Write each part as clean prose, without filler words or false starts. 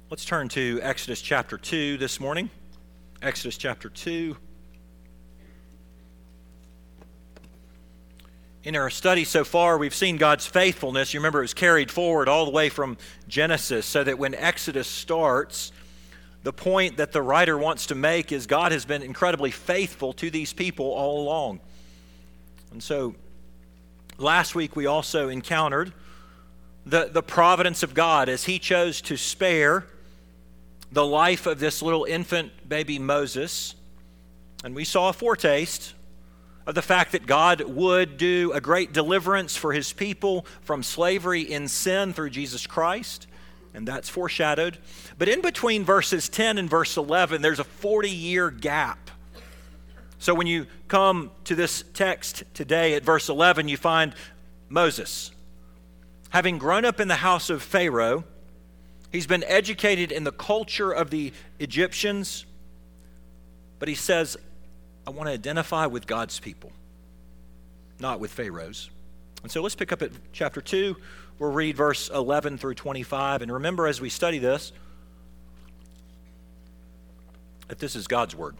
Let's turn to Exodus chapter 2 this morning. Exodus chapter 2. In our study so far, we've seen God's faithfulness. You remember it was carried forward all the way from Genesis, so that when Exodus starts, the point that the writer wants to make is God has been incredibly faithful to these people all along. And so last week we also encountered the providence of God as He chose to spare the life of this little infant baby Moses. And we saw a foretaste of the fact that God would do a great deliverance for His people from slavery in sin through Jesus Christ. And that's foreshadowed. But in between verses 10 and verse 11, there's a 40-year gap. So when you come to this text today at verse 11, you find Moses. Having grown up in the house of Pharaoh, he's been educated in the culture of the Egyptians, but he says, I want to identify with God's people, not with Pharaoh's. And so let's pick up at chapter 2. We'll read verse 11 through 25. And remember as we study this, that this is God's word.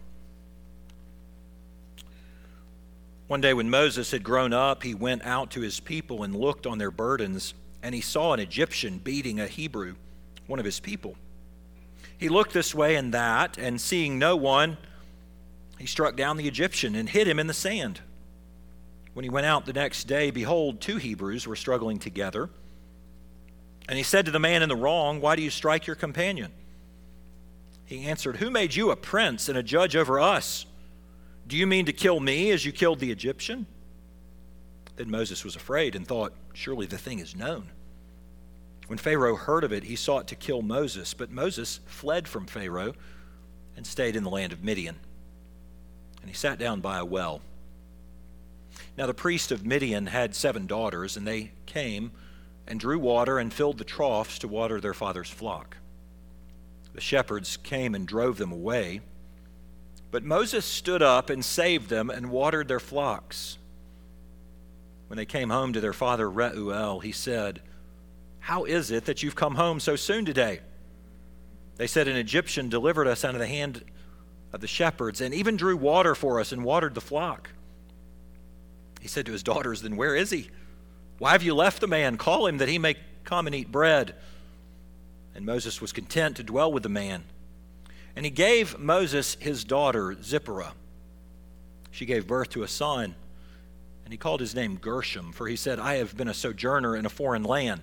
One day when Moses had grown up, he went out to his people and looked on their burdens, and he saw an Egyptian beating a Hebrew, one of his people. He looked this way and that, and seeing no one, he struck down the Egyptian and hid him in the sand. When he went out the next day, behold, 2 Hebrews were struggling together. And he said to the man in the wrong, why do you strike your companion? He answered, who made you a prince and a judge over us? Do you mean to kill me as you killed the Egyptian? Then Moses was afraid and thought, surely the thing is known. When Pharaoh heard of it, he sought to kill Moses, but Moses fled from Pharaoh and stayed in the land of Midian. And he sat down by a well. Now the priest of Midian had 7 daughters, and they came and drew water and filled the troughs to water their father's flock. The shepherds came and drove them away, but Moses stood up and saved them and watered their flocks. When they came home to their father Reuel, he said, how is it that you've come home so soon today? They said, an Egyptian delivered us out of the hand of the shepherds and even drew water for us and watered the flock. He said to his daughters, then where is he? Why have you left the man? Call him that he may come and eat bread. And Moses was content to dwell with the man. And he gave Moses his daughter Zipporah. She gave birth to a son, and he called his name Gershom, for he said, I have been a sojourner in a foreign land.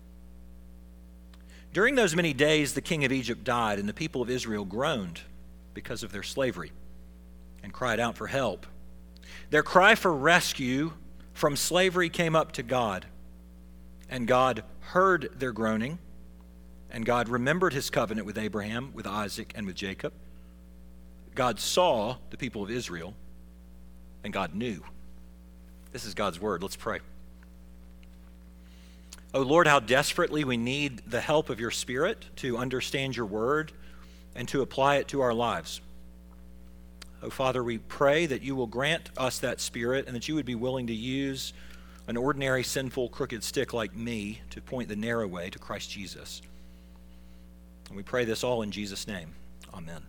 During those many days the king of Egypt died, and the people of Israel groaned because of their slavery and cried out for help. Their cry for rescue from slavery came up to God, and God heard their groaning, and God remembered his covenant with Abraham, with Isaac, and with Jacob. God saw the people of Israel, and God knew. This is God's word. Let's pray. Oh Lord, how desperately we need the help of your Spirit to understand your word and to apply it to our lives. Oh Father, we pray that you will grant us that Spirit and that you would be willing to use an ordinary, sinful, crooked stick like me to point the narrow way to Christ Jesus. And we pray this all in Jesus' name. Amen.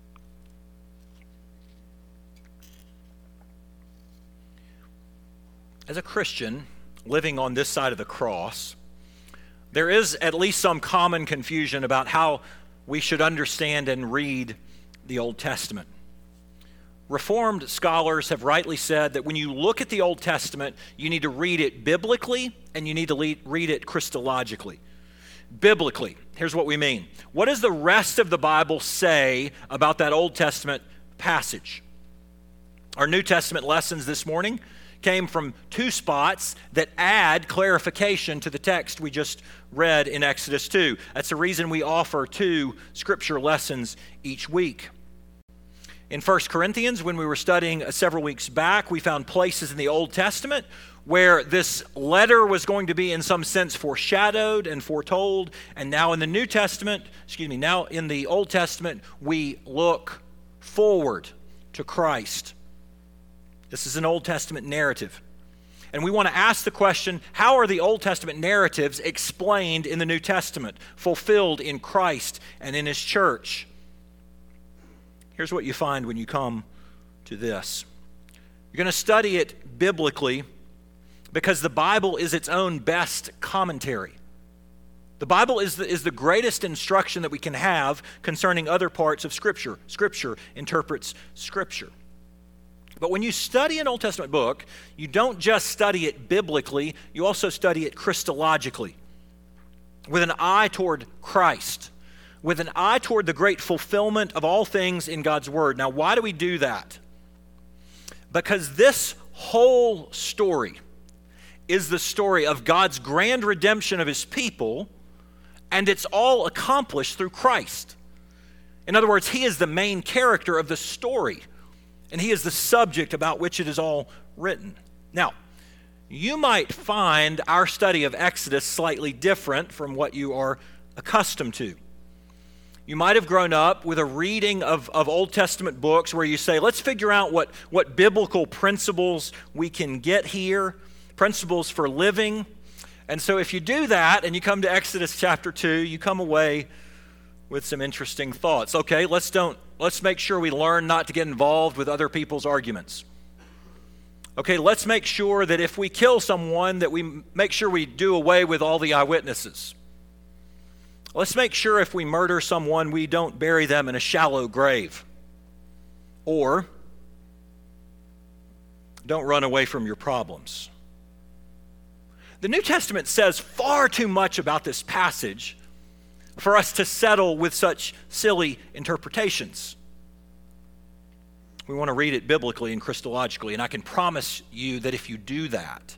As a Christian living on this side of the cross, there is at least some common confusion about how we should understand and read the Old Testament. Reformed scholars have rightly said that when you look at the Old Testament, you need to read it biblically and you need to read it Christologically. Biblically, here's what we mean. What does the rest of the Bible say about that Old Testament passage? Our New Testament lessons this morning came from 2 spots that add clarification to the text we just read in Exodus 2. That's the reason we offer 2 scripture lessons each week. In 1 Corinthians, when we were studying several weeks back, we found places in the Old Testament where this letter was going to be in some sense foreshadowed and foretold. And now in the now in the Old Testament, we look forward to Christ. This is an Old Testament narrative. And we want to ask the question, how are the Old Testament narratives explained in the New Testament, fulfilled in Christ and in His church? Here's what you find when you come to this. You're going to study it biblically because the Bible is its own best commentary. The Bible is the greatest instruction that we can have concerning other parts of Scripture. Scripture interprets Scripture. But when you study an Old Testament book, you don't just study it biblically, you also study it Christologically, with an eye toward Christ, with an eye toward the great fulfillment of all things in God's Word. Now, why do we do that? Because this whole story is the story of God's grand redemption of His people, and it's all accomplished through Christ. In other words, He is the main character of the story, and He is the subject about which it is all written. Now, you might find our study of Exodus slightly different from what you are accustomed to. You might have grown up with a reading of Old Testament books where you say, let's figure out what biblical principles we can get here, principles for living. And so if you do that and you come to Exodus chapter 2, you come away with some interesting thoughts. Okay, let's make sure we learn not to get involved with other people's arguments. Okay, let's make sure that if we kill someone, that we make sure we do away with all the eyewitnesses. Let's make sure if we murder someone, we don't bury them in a shallow grave. Or, don't run away from your problems. The New Testament says far too much about this passage for us to settle with such silly interpretations. We want to read it biblically and Christologically, and I can promise you that if you do that,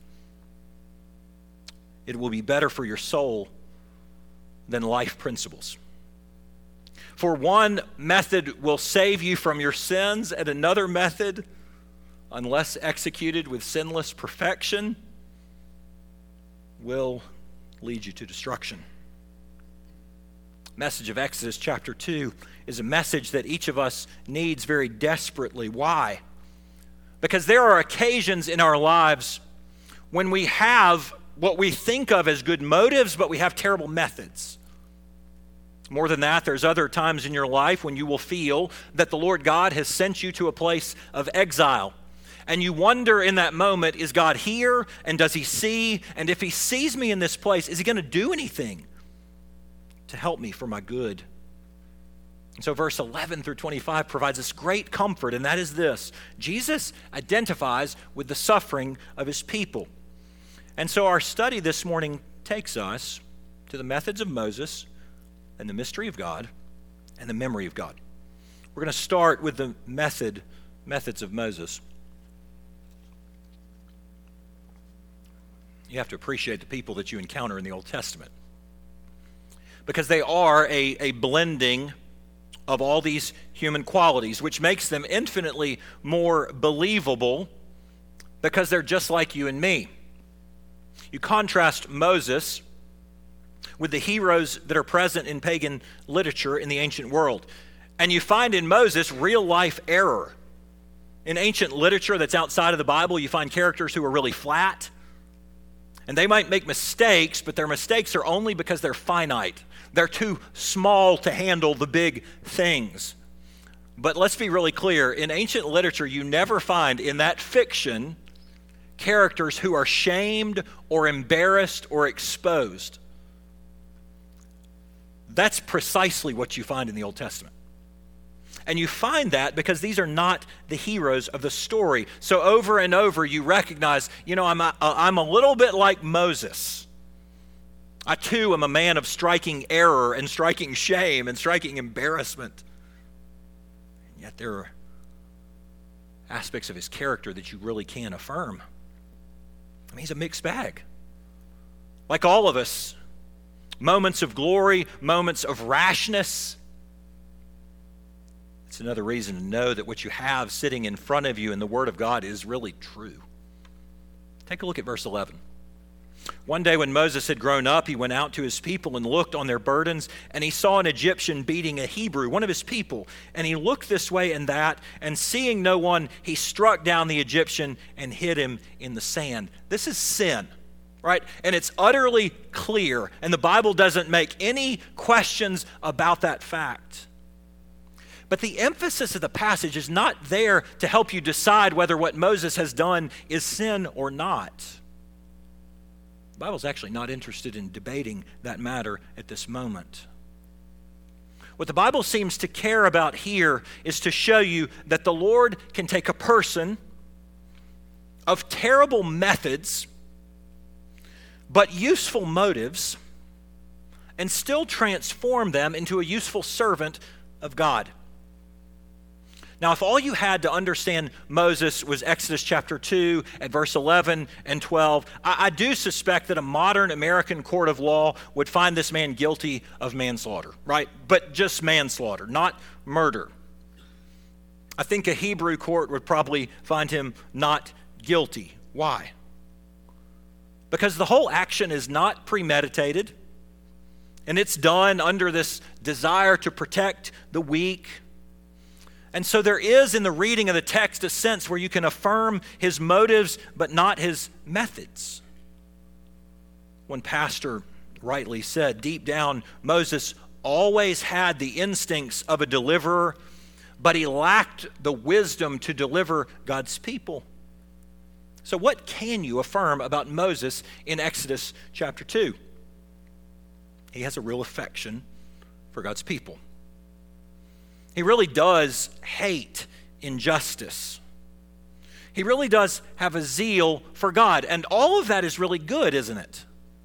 it will be better for your soul than life principles. For one method will save you from your sins, and another method, unless executed with sinless perfection, will lead you to destruction. Message of Exodus chapter 2 is a message that each of us needs very desperately. Why? Because there are occasions in our lives when we have what we think of as good motives, but we have terrible methods. More than that, there's other times in your life when you will feel that the Lord God has sent you to a place of exile. And you wonder in that moment, is God here? And does He see? And if He sees me in this place, is He going to do anything to help me for my good? And so verse 11 through 25 provides us great comfort, and that is this: Jesus identifies with the suffering of His people. And so our study this morning takes us to the methods of Moses and the mystery of God and the memory of God. We're going to start with the methods of Moses. You have to appreciate the people that you encounter in the Old Testament, because they are a blending of all these human qualities, which makes them infinitely more believable because they're just like you and me. You contrast Moses with the heroes that are present in pagan literature in the ancient world, and you find in Moses real-life error. In ancient literature that's outside of the Bible, you find characters who are really flat, and they might make mistakes, but their mistakes are only because they're finite. They're too small to handle the big things. But let's be really clear. In ancient literature, you never find in that fiction characters who are shamed or embarrassed or exposed. That's precisely what you find in the Old Testament. And you find that because these are not the heroes of the story. So over and over you recognize, I'm a little bit like Moses. I too am a man of striking error and striking shame and striking embarrassment. And yet there are aspects of his character that you really can't affirm. I mean, he's a mixed bag. Like all of us, moments of glory, moments of rashness. It's another reason to know that what you have sitting in front of you in the Word of God is really true. Take a look at verse 11. One day when Moses had grown up, he went out to his people and looked on their burdens, and he saw an Egyptian beating a Hebrew, one of his people. And he looked this way and that, and seeing no one, he struck down the Egyptian and hid him in the sand. This is sin, right? And it's utterly clear, and the Bible doesn't make any questions about that fact. But the emphasis of the passage is not there to help you decide whether what Moses has done is sin or not. The Bible's actually not interested in debating that matter at this moment. What the Bible seems to care about here is to show you that the Lord can take a person of terrible methods, but useful motives, and still transform them into a useful servant of God. Now, if all you had to understand Moses was Exodus chapter 2 at verse 11 and 12, I do suspect that a modern American court of law would find this man guilty of manslaughter, right? But just manslaughter, not murder. I think a Hebrew court would probably find him not guilty. Why? Because the whole action is not premeditated, and it's done under this desire to protect the weak. And so there is in the reading of the text a sense where you can affirm his motives but not his methods. One pastor rightly said, deep down, Moses always had the instincts of a deliverer, but he lacked the wisdom to deliver God's people. So what can you affirm about Moses in Exodus chapter 2? He has a real affection for God's people. He really does hate injustice. He really does have a zeal for God. And all of that is really good, isn't it?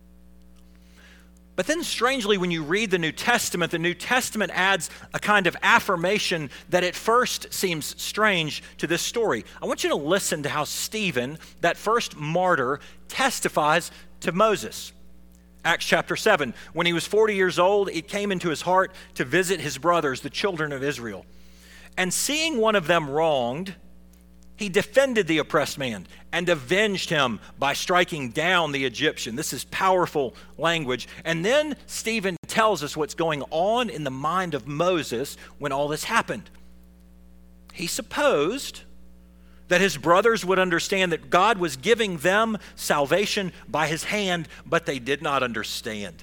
But then strangely, when you read the New Testament adds a kind of affirmation that at first seems strange to this story. I want you to listen to how Stephen, that first martyr, testifies to Moses. Acts chapter 7, when he was 40 years old, it came into his heart to visit his brothers, the children of Israel. And seeing one of them wronged, he defended the oppressed man and avenged him by striking down the Egyptian. This is powerful language. And then Stephen tells us what's going on in the mind of Moses when all this happened. He supposed that his brothers would understand that God was giving them salvation by his hand, but they did not understand.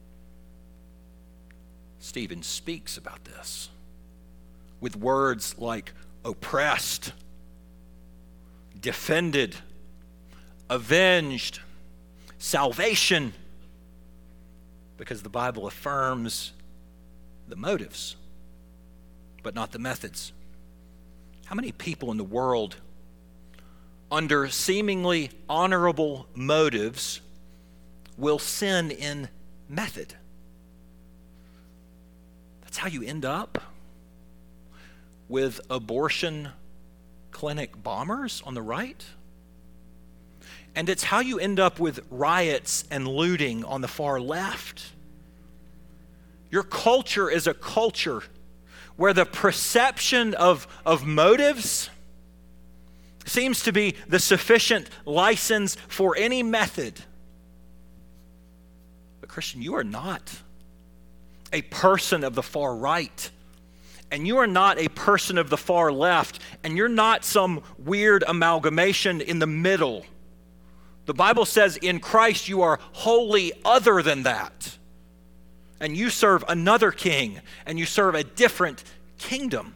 Stephen speaks about this with words like oppressed, defended, avenged, salvation, because the Bible affirms the motives, but not the methods. How many people in the world, under seemingly honorable motives, will sin in method? That's how you end up with abortion clinic bombers on the right. And it's how you end up with riots and looting on the far left. Your culture is a culture where the perception of motives seems to be the sufficient license for any method. But Christian, you are not a person of the far right, and you are not a person of the far left, and you're not some weird amalgamation in the middle. The Bible says in Christ you are wholly other than that, and you serve another king, and you serve a different kingdom.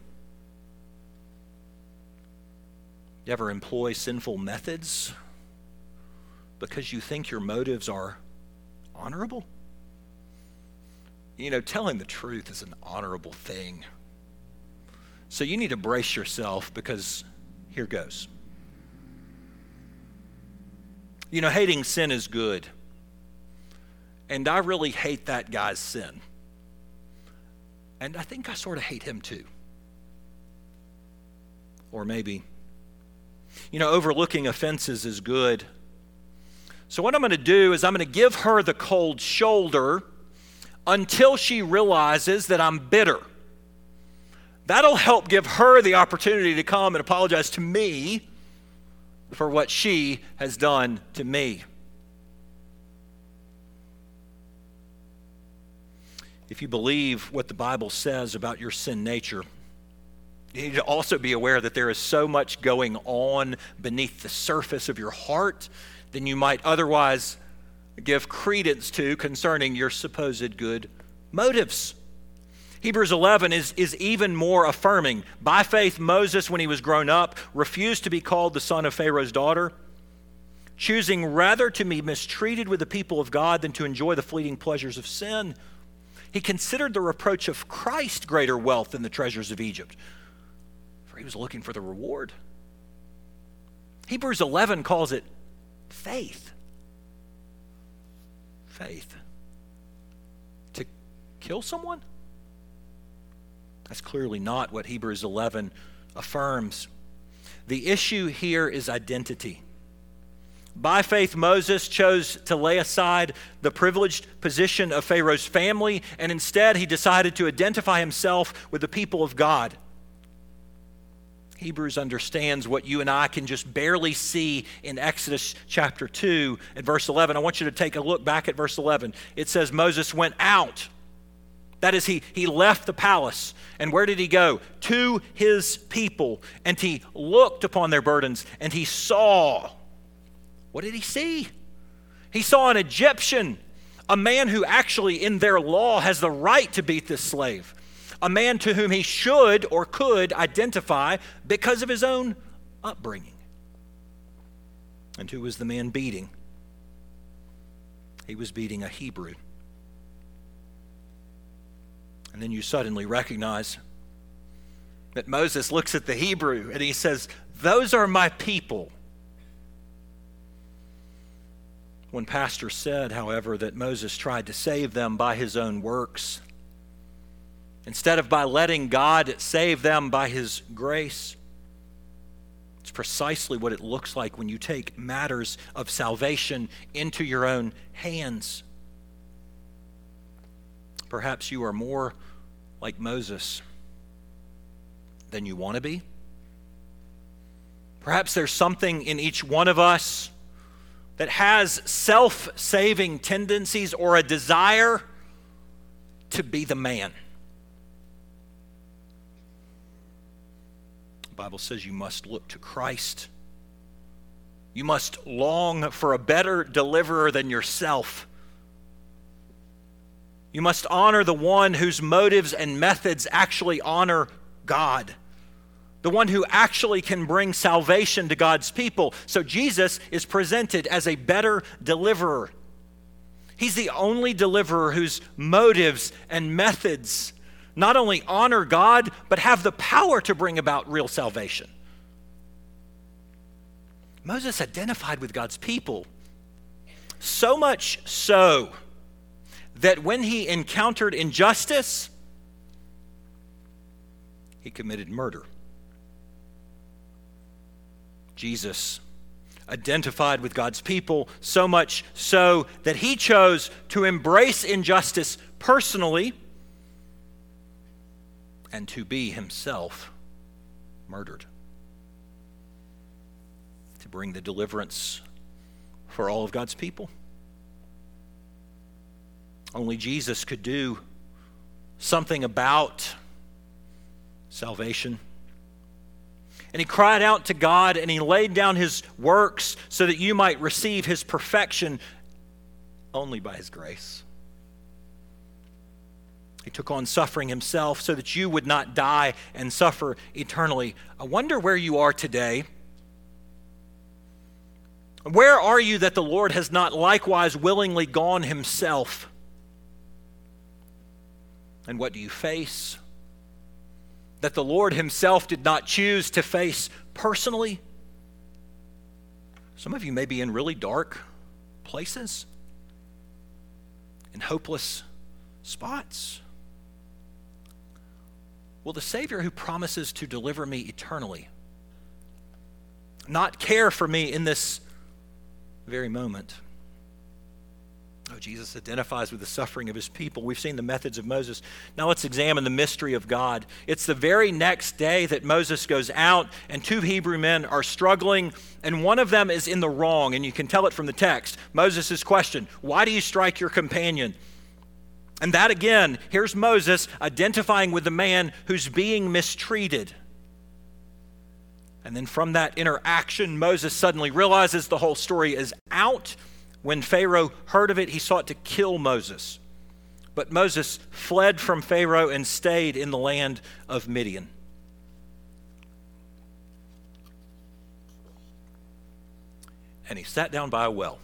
You ever employ sinful methods because you think your motives are honorable? You know, telling the truth is an honorable thing. So you need to brace yourself, because here goes. You know, hating sin is good. And I really hate that guy's sin. And I think I sort of hate him too. Or maybe, you know, overlooking offenses is good. So what I'm going to do is I'm going to give her the cold shoulder until she realizes that I'm bitter. That'll help give her the opportunity to come and apologize to me for what she has done to me. If you believe what the Bible says about your sin nature, you need to also be aware that there is so much going on beneath the surface of your heart than you might otherwise give credence to concerning your supposed good motives. Hebrews 11 is even more affirming. By faith, Moses, when he was grown up, refused to be called the son of Pharaoh's daughter, choosing rather to be mistreated with the people of God than to enjoy the fleeting pleasures of sin. He considered the reproach of Christ greater wealth than the treasures of Egypt, for he was looking for the reward. Hebrews 11 calls it faith. Faith. To kill someone? That's clearly not what Hebrews 11 affirms. The issue here is identity. By faith, Moses chose to lay aside the privileged position of Pharaoh's family, and instead he decided to identify himself with the people of God. Hebrews understands what you and I can just barely see in Exodus chapter 2 and verse 11. I want you to take a look back at verse 11. It says Moses went out. That is, he left the palace. And where did he go? To his people. And he looked upon their burdens, and he saw. What did he see? He saw an Egyptian, a man who actually in their law has the right to beat this slave, a man to whom he should or could identify because of his own upbringing. And who was the man beating? He was beating a Hebrew. And then you suddenly recognize that Moses looks at the Hebrew and he says, "Those are my people." One pastor said, however, that Moses tried to save them by his own works, instead of by letting God save them by his grace. It's precisely what it looks like when you take matters of salvation into your own hands. Perhaps you are more like Moses than you want to be. Perhaps there's something in each one of us that has self-saving tendencies or a desire to be the man. The Bible says you must look to Christ. You must long for a better deliverer than yourself. You must honor the one whose motives and methods actually honor God, the one who actually can bring salvation to God's people. So Jesus is presented as a better deliverer. He's the only deliverer whose motives and methods not only honor God, but have the power to bring about real salvation. Moses identified with God's people, so much so that when he encountered injustice, he committed murder. Jesus identified with God's people, so much so that he chose to embrace injustice personally and to be himself murdered, to bring the deliverance for all of God's people. Only Jesus could do something about salvation. And he cried out to God, and he laid down his works so that you might receive his perfection only by his grace. He took on suffering himself so that you would not die and suffer eternally. I wonder where you are today. Where are you that the Lord has not likewise willingly gone himself? And what do you face that the Lord himself did not choose to face personally? Some of you may be in really dark places, in hopeless spots. Will the Savior who promises to deliver me eternally not care for me in this very moment? Oh, Jesus identifies with the suffering of his people. We've seen the methods of Moses. Now let's examine the mystery of God. It's the very next day that Moses goes out, and two Hebrew men are struggling, and one of them is in the wrong, and you can tell it from the text. Moses' question, "Why do you strike your companion?" And that again, here's Moses identifying with the man who's being mistreated. And then from that interaction, Moses suddenly realizes the whole story is out. When Pharaoh heard of it, he sought to kill Moses. But Moses fled from Pharaoh and stayed in the land of Midian. And he sat down by a well.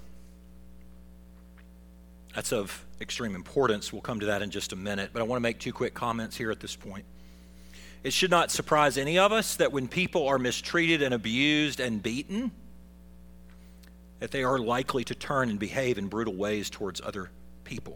That's of extreme importance. We'll come to that in just a minute, but I want to make two quick comments here at this point. It should not surprise any of us that when people are mistreated and abused and beaten, that they are likely to turn and behave in brutal ways towards other people.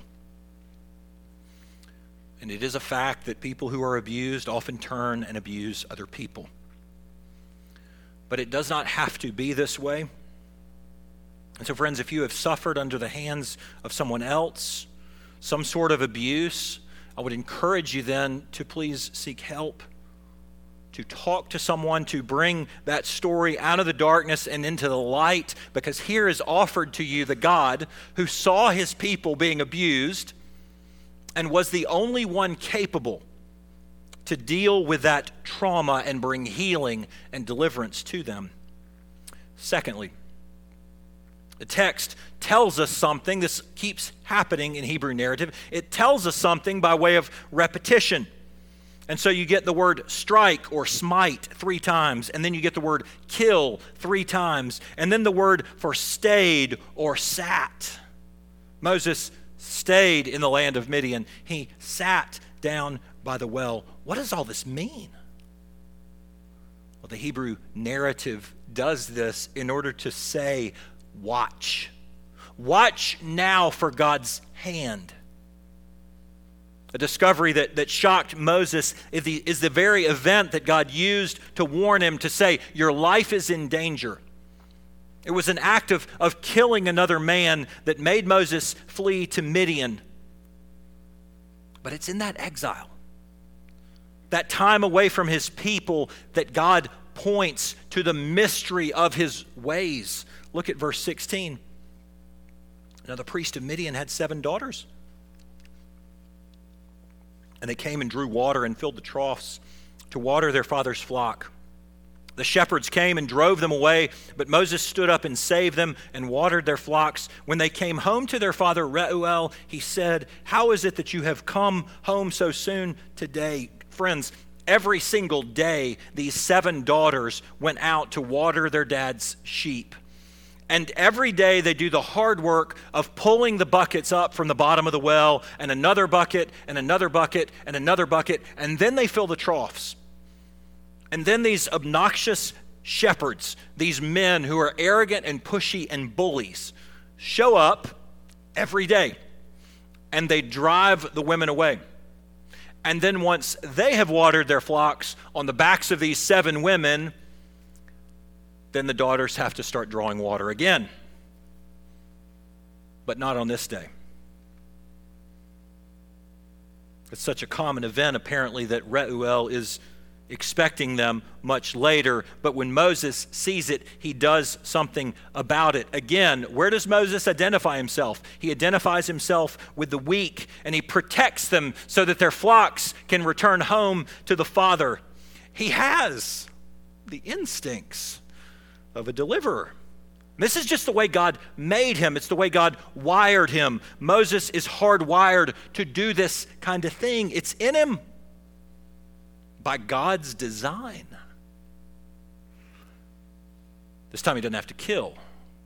And it is a fact that people who are abused often turn and abuse other people. But it does not have to be this way. And so, friends, if you have suffered under the hands of someone else, some sort of abuse, I would encourage you then to please seek help, to talk to someone, to bring that story out of the darkness and into the light, because here is offered to you the God who saw his people being abused and was the only one capable to deal with that trauma and bring healing and deliverance to them. Secondly, the text tells us something. This keeps happening in Hebrew narrative. It tells us something by way of repetition. And so you get the word strike or smite 3 times, and then you get the word kill 3 times, and then the word for stayed or sat. Moses stayed in the land of Midian. He sat down by the well. What does all this mean? Well, the Hebrew narrative does this in order to say, watch. Watch now for God's hand. A discovery that shocked Moses is the very event that God used to warn him to say, your life is in danger. It was an act of killing another man that made Moses flee to Midian. But it's in that exile, that time away from his people, that God points to the mystery of his ways. Look at verse 16. Now the priest of Midian had 7 daughters. And they came and drew water and filled the troughs to water their father's flock. The shepherds came and drove them away, but Moses stood up and saved them and watered their flocks. When they came home to their father Reuel, he said, how is it that you have come home so soon today? Friends, every single day, these 7 daughters went out to water their dad's sheep. And every day they do the hard work of pulling the buckets up from the bottom of the well, and another bucket, and another bucket, and another bucket, and then they fill the troughs. And then these obnoxious shepherds, these men who are arrogant and pushy and bullies, show up every day, and they drive the women away. And then once they have watered their flocks on the backs of these 7 women, then the daughters have to start drawing water again. But not on this day. It's such a common event, apparently, that Reuel is expecting them much later. But when Moses sees it, he does something about it. Again, where does Moses identify himself? He identifies himself with the weak, and he protects them so that their flocks can return home to the Father. He has the instincts of a deliverer. This is just the way God made him. It's the way God wired him. Moses is hardwired to do this kind of thing. It's in him by God's design. This time he doesn't have to kill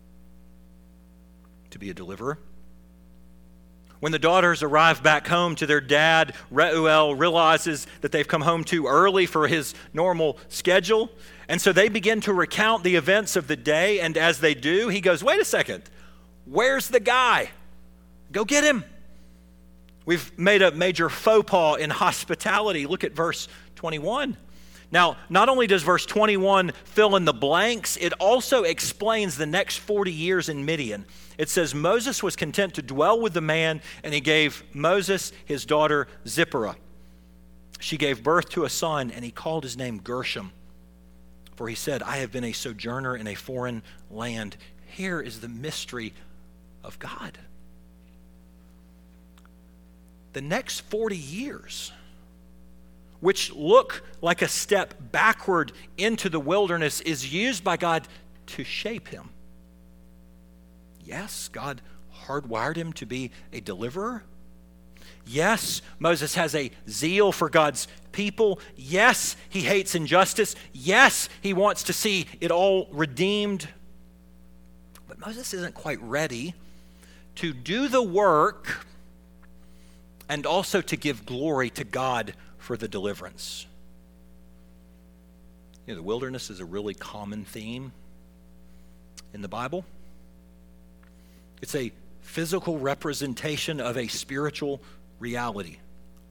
to be a deliverer. When the daughters arrive back home to their dad, Reuel realizes that they've come home too early for his normal schedule. And so they begin to recount the events of the day. And as they do, he goes, wait a second, where's the guy? Go get him. We've made a major faux pas in hospitality. Look at verse 21. Now, not only does verse 21 fill in the blanks, it also explains the next 40 years in Midian. It says, Moses was content to dwell with the man, and he gave Moses his daughter Zipporah. She gave birth to a son, and he called his name Gershom. For he said, I have been a sojourner in a foreign land. Here is the mystery of God. the next 40 years, which look like a step backward into the wilderness, is used by God to shape him. Yes, God hardwired him to be a deliverer. Yes, Moses has a zeal for God's people. Yes, he hates injustice. Yes, he wants to see it all redeemed. But Moses isn't quite ready to do the work and also to give glory to God for the deliverance. You know, the wilderness is a really common theme in the Bible. It's a physical representation of a spiritual reality.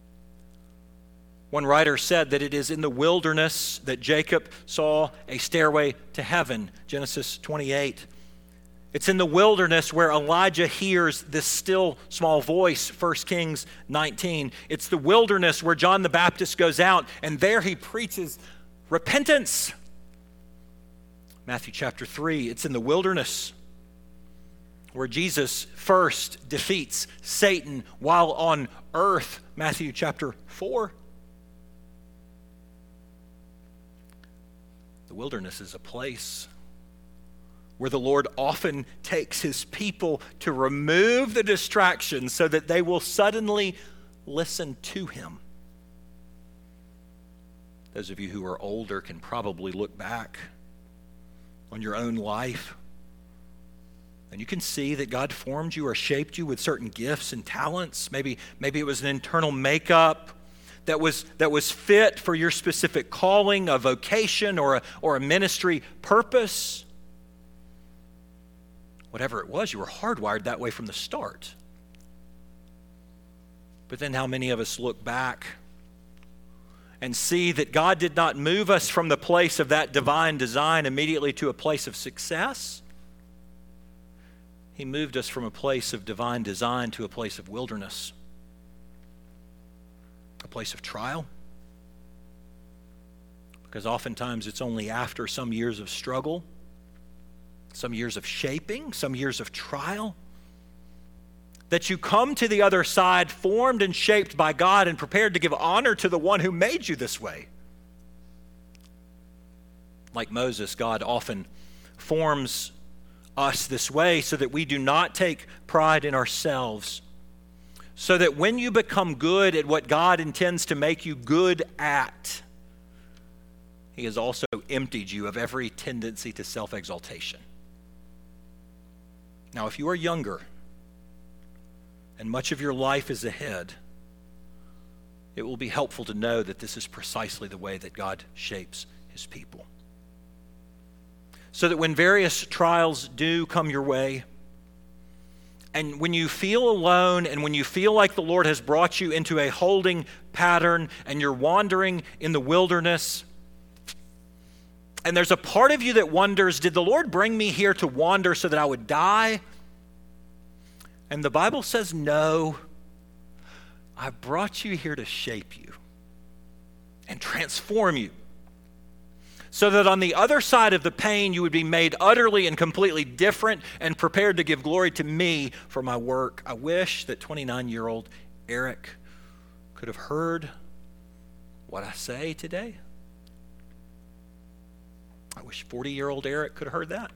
One writer said that it is in the wilderness that Jacob saw a stairway to heaven, Genesis 28. It's in the wilderness where Elijah hears this still small voice, 1 Kings 19. It's the wilderness where John the Baptist goes out, and there he preaches repentance. Matthew chapter 3, it's in the wilderness where Jesus first defeats Satan while on earth, Matthew chapter 4. The wilderness is a place where the Lord often takes his people to remove the distractions so that they will suddenly listen to him. Those of you who are older can probably look back on your own life, and you can see that God formed you or shaped you with certain gifts and talents. Maybe it was an internal makeup that was fit for your specific calling, a vocation, or a ministry purpose. Whatever it was, you were hardwired that way from the start. But then how many of us look back and see that God did not move us from the place of that divine design immediately to a place of success? He moved us from a place of divine design to a place of wilderness, a place of trial. Because oftentimes it's only after some years of struggle, some years of shaping, some years of trial, that you come to the other side formed and shaped by God and prepared to give honor to the one who made you this way. Like Moses, God often forms us this way so that we do not take pride in ourselves, so that when you become good at what God intends to make you good at, he has also emptied you of every tendency to self-exaltation. Now, if you are younger and much of your life is ahead, it will be helpful to know that this is precisely the way that God shapes his people. So that when various trials do come your way, and when you feel alone, and when you feel like the Lord has brought you into a holding pattern, and you're wandering in the wilderness, and there's a part of you that wonders, did the Lord bring me here to wander so that I would die? And the Bible says, no. I brought you here to shape you and transform you, so that on the other side of the pain, you would be made utterly and completely different and prepared to give glory to me for my work. I wish that 29-year-old Eric could have heard what I say today. I wish 40-year-old Eric could have heard that.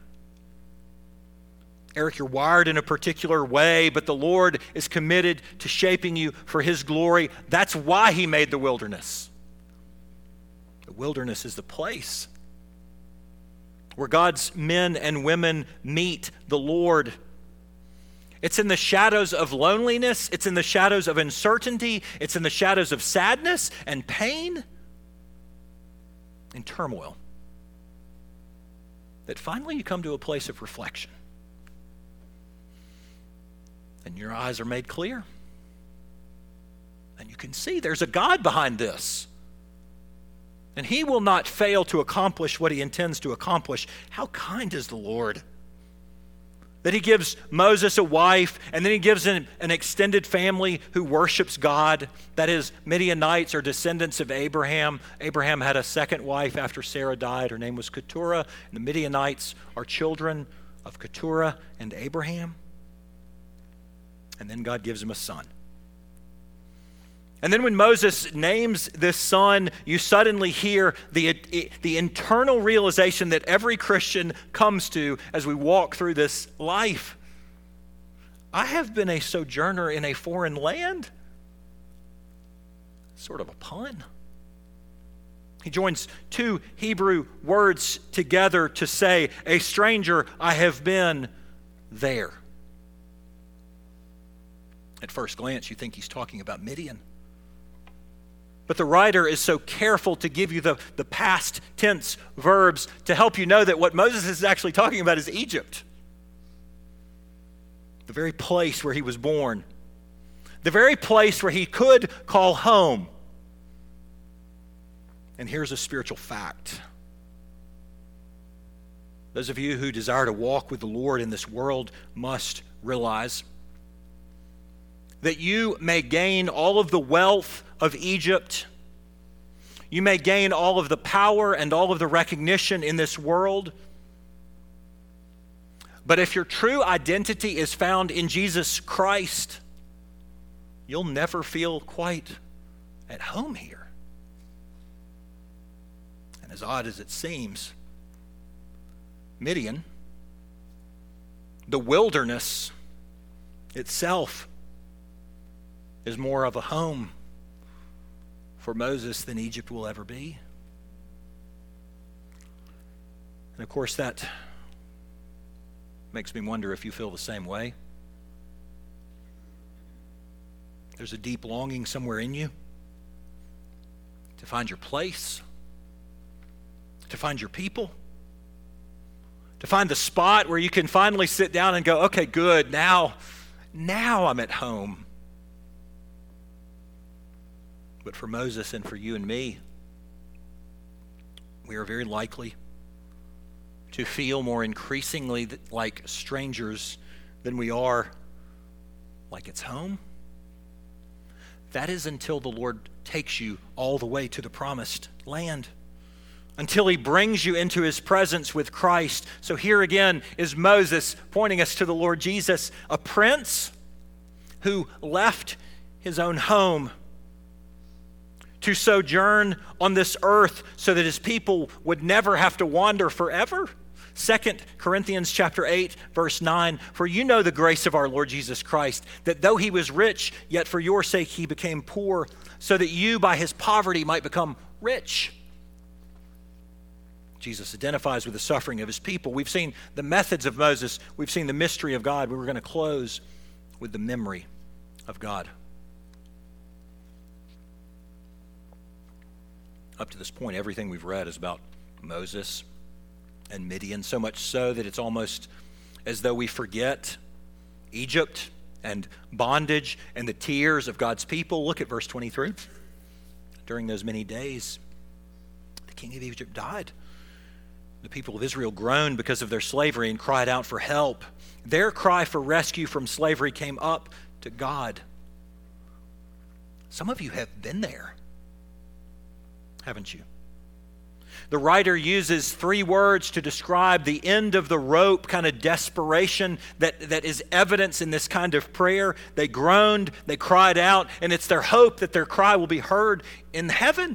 Eric, you're wired in a particular way, but the Lord is committed to shaping you for his glory. That's why he made the wilderness. The wilderness is the place where God's men and women meet the Lord. It's in the shadows of loneliness. It's in the shadows of uncertainty. It's in the shadows of sadness and pain and turmoil that finally you come to a place of reflection. And your eyes are made clear. And you can see there's a God behind this. And he will not fail to accomplish what he intends to accomplish. How kind is the Lord? That he gives Moses a wife, and then he gives an extended family who worships God. That is, Midianites are descendants of Abraham. Abraham had a second wife after Sarah died. Her name was Keturah. And the Midianites are children of Keturah and Abraham. And then God gives him a son. And then when Moses names this son, you suddenly hear the internal realization that every Christian comes to as we walk through this life. I have been a sojourner in a foreign land. Sort of a pun. He joins two Hebrew words together to say, a stranger, I have been there. At first glance, you think he's talking about Midian. But the writer is so careful to give you the past tense verbs to help you know that what Moses is actually talking about is Egypt. The very place where he was born. The very place where he could call home. And here's a spiritual fact. Those of you who desire to walk with the Lord in this world must realize that you may gain all of the wealth of Egypt. You may gain all of the power and all of the recognition in this world. But if your true identity is found in Jesus Christ, you'll never feel quite at home here. And as odd as it seems, Midian, the wilderness itself, is more of a home for Moses than Egypt will ever be. And of course, that makes me wonder if you feel the same way. There's a deep longing somewhere in you to find your place, to find your people, to find the spot where you can finally sit down and go, okay, good, now I'm at home. But for Moses and for you and me, we are very likely to feel more increasingly like strangers than we are like it's home. That is until the Lord takes you all the way to the promised land, until he brings you into his presence with Christ. So here again is Moses pointing us to the Lord Jesus, a prince who left his own home to sojourn on this earth so that his people would never have to wander forever. 2 Corinthians chapter 8, verse 9, for you know the grace of our Lord Jesus Christ, that though he was rich, yet for your sake he became poor, so that you by his poverty might become rich. Jesus identifies with the suffering of his people. We've seen the methods of Moses. We've seen the mystery of God. We were going to close with the memory of God. Up to this point, everything we've read is about Moses and Midian, so much so that it's almost as though we forget Egypt and bondage and the tears of God's people. Look at verse 23. During those many days, the king of Egypt died. The people of Israel groaned because of their slavery and cried out for help. Their cry for rescue from slavery came up to God. Some of you have been there, haven't you? The writer uses three words to describe the end of the rope kind of desperation that is evidence in this kind of prayer. They groaned, they cried out, and it's their hope that their cry will be heard in heaven.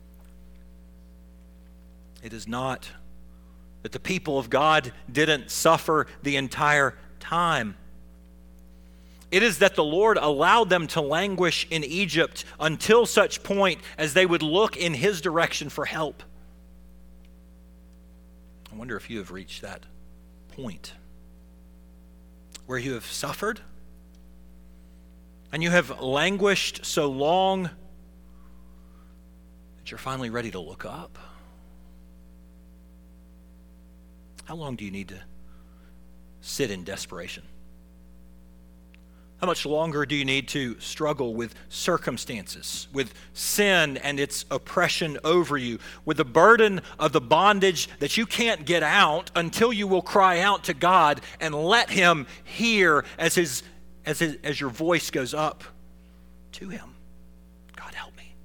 It is not that the people of God didn't suffer the entire time. It is that the Lord allowed them to languish in Egypt until such point as they would look in his direction for help. I wonder if you have reached that point where you have suffered and you have languished so long that you're finally ready to look up. How long do you need to sit in desperation? How much longer do you need to struggle with circumstances, with sin and its oppression over you, with the burden of the bondage that you can't get out until you will cry out to God and let him hear as your voice goes up to him? God, help me.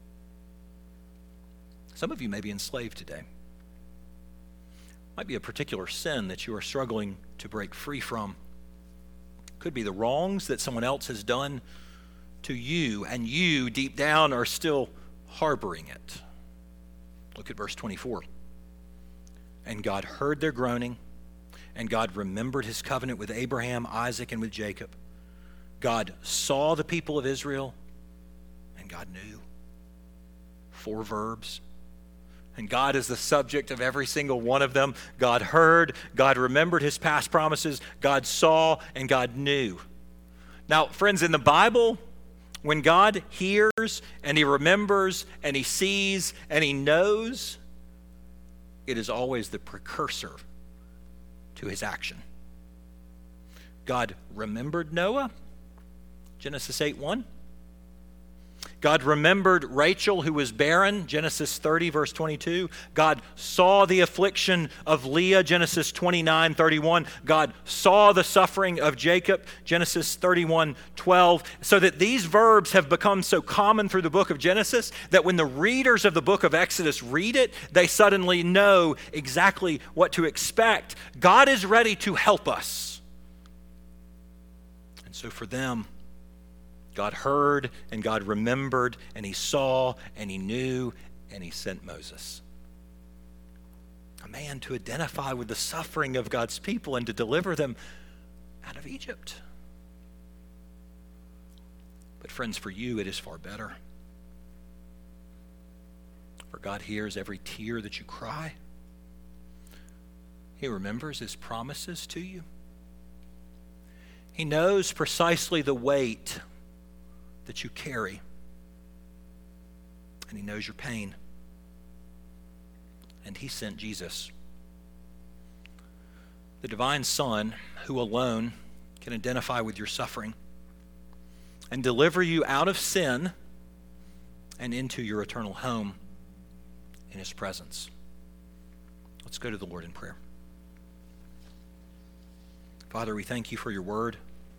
Some of you may be enslaved today. Might be a particular sin that you are struggling to break free from. Could be the wrongs that someone else has done to you, and you deep down are still harboring it. Look at verse 24. And God heard their groaning, and God remembered his covenant with Abraham, Isaac, and with Jacob. God saw the people of Israel, and God knew. 4 verbs. And God is the subject of every single one of them. God heard, God remembered his past promises, God saw, and God knew. Now, friends, in the Bible, when God hears and he remembers and he sees and he knows, it is always the precursor to his action. God remembered Noah, Genesis 8:1. God remembered Rachel, who was barren, Genesis 30, verse 22. God saw the affliction of Leah, Genesis 29:31. God saw the suffering of Jacob, Genesis 31:12. So that these verbs have become so common through the book of Genesis that when the readers of the book of Exodus read it, they suddenly know exactly what to expect. God is ready to help us. And so for them, God heard and God remembered and he saw and he knew and he sent Moses, a man to identify with the suffering of God's people and to deliver them out of Egypt. But friends, for you it is far better. For God hears every tear that you cry. He remembers his promises to you. He knows precisely the weight that you carry, and he knows your pain, and he sent Jesus, the divine Son, who alone can identify with your suffering and deliver you out of sin and into your eternal home in his presence. Let's go to the Lord in prayer. Father, we thank you for your word.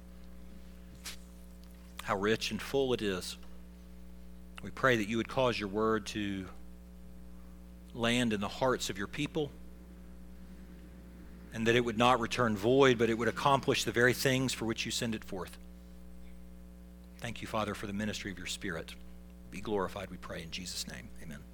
How rich and full it is. We pray that you would cause your word to land in the hearts of your people, and that it would not return void, but it would accomplish the very things for which you send it forth. Thank you, Father, for the ministry of your Spirit. Be glorified, we pray in Jesus' name. Amen.